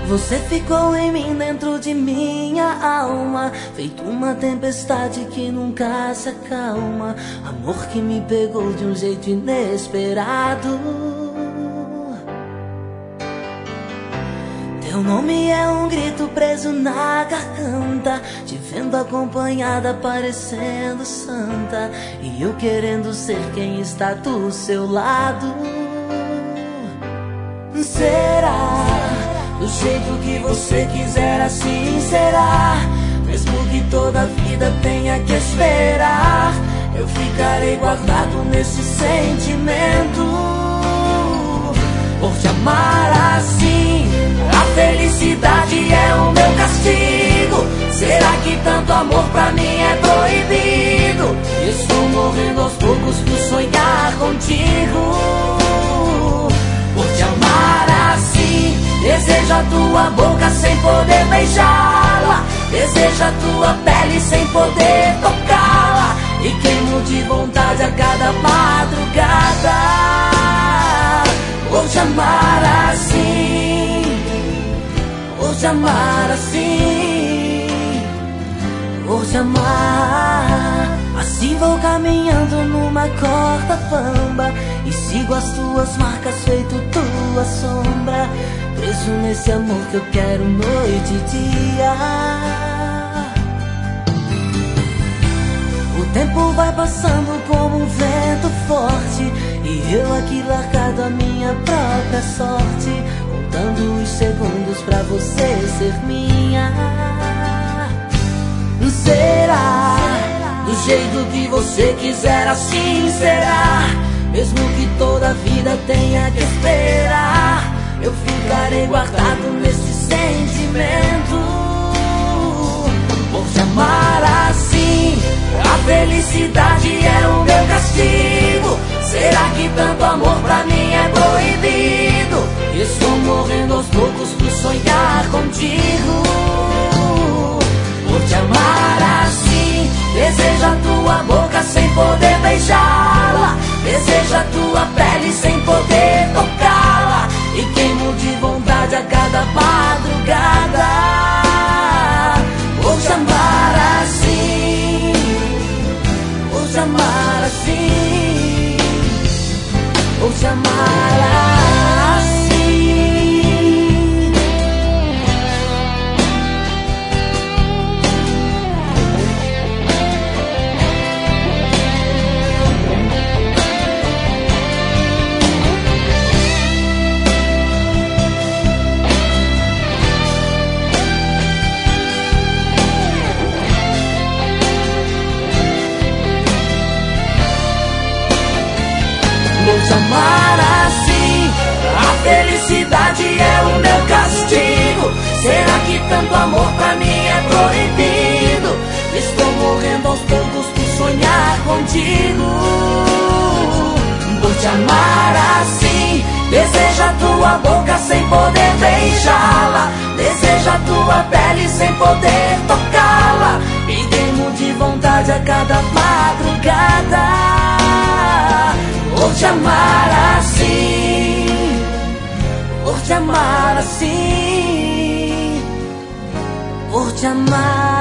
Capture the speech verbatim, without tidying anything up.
Você ficou em mim, dentro de minha alma, feito uma tempestade que nunca se acalma. Amor que me pegou de um jeito inesperado. Teu nome é um grito preso na garganta, te vendo acompanhada parecendo santa, e eu querendo ser quem está do seu lado. Será? Do jeito que você quiser, assim será. Mesmo que toda a vida tenha que esperar, eu ficarei guardado nesse sentimento. Por te amar assim, a felicidade é o meu castigo. Será que tanto amor pra mim é proibido? Estou morrendo aos poucos por sonhar contigo. Por te amar assim, desejo a tua boca sem poder beijá-la, desejo a tua pele sem poder tocá-la, e queimo de vontade a cada madrugada. Por te amar assim, por te amar assim, por te amar. Assim vou caminhando numa corda bamba e sigo as tuas marcas feito tua sombra, preso nesse amor que eu quero noite e dia. O tempo vai passando como um vento forte, e eu aqui largado a minha própria sorte, contando os segundos pra você ser minha. Será? Do jeito que você quiser, assim será. Mesmo que toda a vida tenha que esperar, eu ficarei guardado nesse sentimento. Por te amar assim, a felicidade é o meu castigo. Será que tanto amor pra mim é proibido? Estou morrendo aos poucos por sonhar contigo. Por te amar assim, desejo a tua boca sem poder beijá-la, desejo a tua pele sem poder tocá-la, e queimo de vontade a cada madrugada. Por te amar assim, por te amar assim, por te amar assim. Por te amar assim, a felicidade é o meu castigo. Será que tanto amor pra mim é proibido? Estou morrendo aos poucos por sonhar contigo. Por te amar assim, desejo a tua boca sem poder beijá-la, desejo a tua pele sem poder tocá-la, e queimo de vontade a cada madrugada. Por te amar assim, por te amar assim, por te amar.